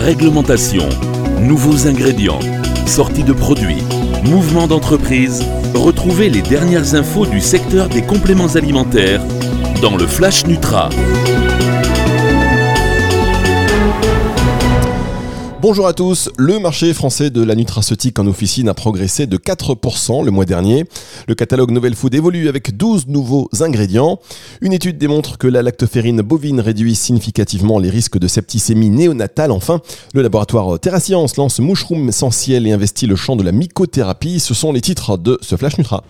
Réglementation, nouveaux ingrédients, sortie de produits, mouvements d'entreprise. Retrouvez les dernières infos du secteur des compléments alimentaires dans le Flash Nutra. Bonjour à tous, le marché français de la nutraceutique en officine a progressé de 4% le mois dernier. Le catalogue Novel Food évolue avec 12 nouveaux ingrédients. Une étude démontre que la lactoferrine bovine réduit significativement les risques de septicémie néonatale. Enfin, le laboratoire TerraScience lance Mushroom Essentiel et investit le champ de la mycothérapie. Ce sont les titres de ce Flash Nutra.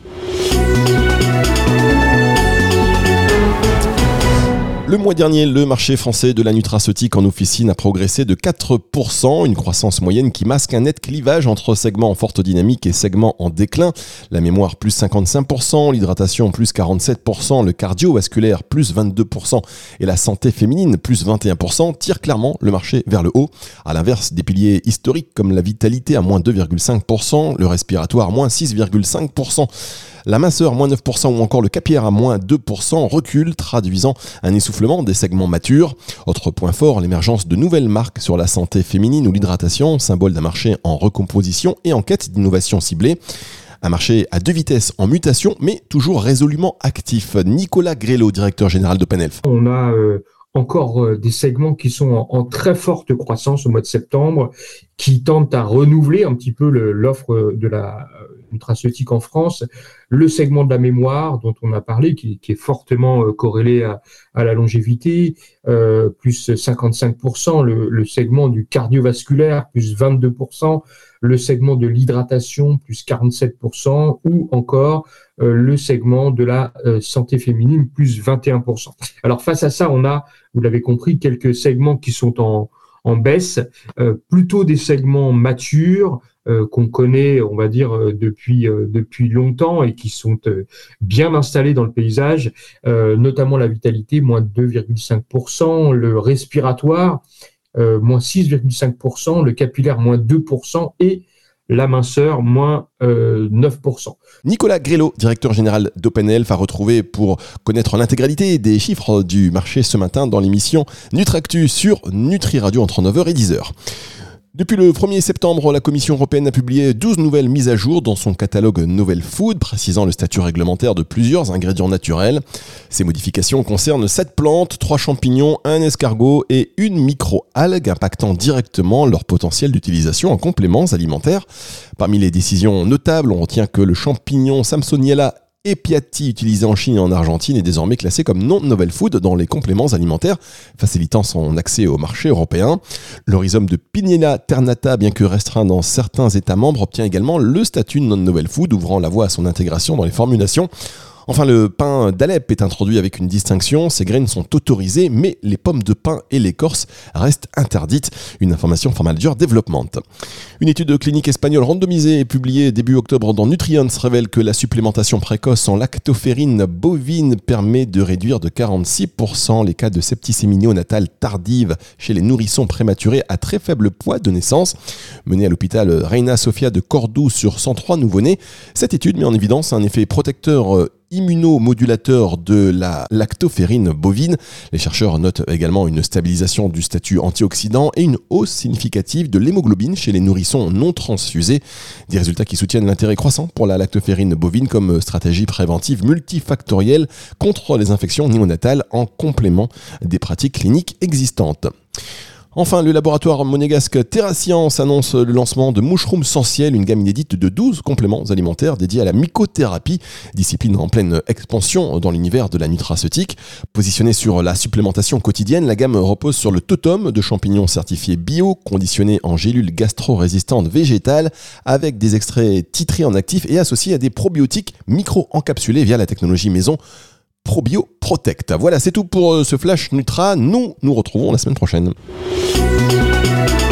Le mois dernier, le marché français de la nutraceutique en officine a progressé de 4%, une croissance moyenne qui masque un net clivage entre segments en forte dynamique et segments en déclin. La mémoire plus 55%, l'hydratation plus 47%, le cardiovasculaire plus 22% et la santé féminine plus 21% tirent clairement le marché vers le haut. À l'inverse, des piliers historiques comme la vitalité à moins 2,5%, le respiratoire moins 6,5%, la minceur moins 9% ou encore le capillaire à moins 2% reculent, traduisant un essoufflement des segments matures. Autre point fort, l'émergence de nouvelles marques sur la santé féminine ou l'hydratation, symbole d'un marché en recomposition et en quête d'innovation ciblée. Un marché à deux vitesses en mutation, mais toujours résolument actif. Nicolas Grelot, directeur général d'Open Health. On a encore des segments qui sont en très forte croissance au mois de septembre, qui tentent à renouveler un petit peu l'offre de la nutraceutique en France. Le segment de la mémoire dont on a parlé, qui est fortement corrélé à la longévité, plus 55%, le segment du cardiovasculaire, plus 22%, le segment de l'hydratation, plus 47%, ou encore le segment de la santé féminine, plus 21%. Alors face à ça, on a, vous l'avez compris, quelques segments qui sont en baisse, plutôt des segments matures, qu'on connaît, on va dire, depuis longtemps et qui sont bien installés dans le paysage, notamment la vitalité, moins 2,5%, le respiratoire, moins 6,5%, le capillaire, moins 2% et la minceur, moins 9%. Nicolas Grelot, directeur général d'Open Health, a retrouvé pour connaître l'intégralité des chiffres du marché ce matin dans l'émission Nutractu sur Nutri Radio entre 9h et 10h. Depuis le 1er septembre, la Commission européenne a publié 12 nouvelles mises à jour dans son catalogue Novel Food, précisant le statut réglementaire de plusieurs ingrédients naturels. Ces modifications concernent 7 plantes, 3 champignons, 1 escargot et une micro-algue, impactant directement leur potentiel d'utilisation en compléments alimentaires. Parmi les décisions notables, on retient que le champignon Samsoniella Epiati, utilisé en Chine et en Argentine, est désormais classé comme non-novel food dans les compléments alimentaires, facilitant son accès au marché européen. Le rhizome de Pignella ternata, bien que restreint dans certains États membres, obtient également le statut de non-novel food, ouvrant la voie à son intégration dans les formulations. Enfin, le pain d'Alep est introduit avec une distinction. Ces graines sont autorisées, mais les pommes de pin et l'écorce restent interdites. Une information Pharmaldur Development. Une étude clinique espagnole randomisée et publiée début octobre dans Nutrients révèle que la supplémentation précoce en lactoferrine bovine permet de réduire de 46% les cas de septicémie néonatale tardive chez les nourrissons prématurés à très faible poids de naissance. Menée à l'hôpital Reina Sofia de Cordoue sur 103 nouveau-nés, cette étude met en évidence un effet protecteur immunomodulateur de la lactoferrine bovine. Les chercheurs notent également une stabilisation du statut antioxydant et une hausse significative de l'hémoglobine chez les nourrissons non transfusés. Des résultats qui soutiennent l'intérêt croissant pour la lactoferrine bovine comme stratégie préventive multifactorielle contre les infections néonatales en complément des pratiques cliniques existantes. Enfin, le laboratoire monégasque TerraScience annonce le lancement de Mushroom Essentiel, une gamme inédite de 12 compléments alimentaires dédiés à la mycothérapie, discipline en pleine expansion dans l'univers de la nutraceutique. Positionnée sur la supplémentation quotidienne, la gamme repose sur le totem de champignons certifiés bio, conditionnés en gélules gastro-résistantes végétales, avec des extraits titrés en actifs et associés à des probiotiques micro-encapsulés via la technologie maison Probio Protect. Voilà, c'est tout pour ce Flash Nutra. Nous retrouvons la semaine prochaine.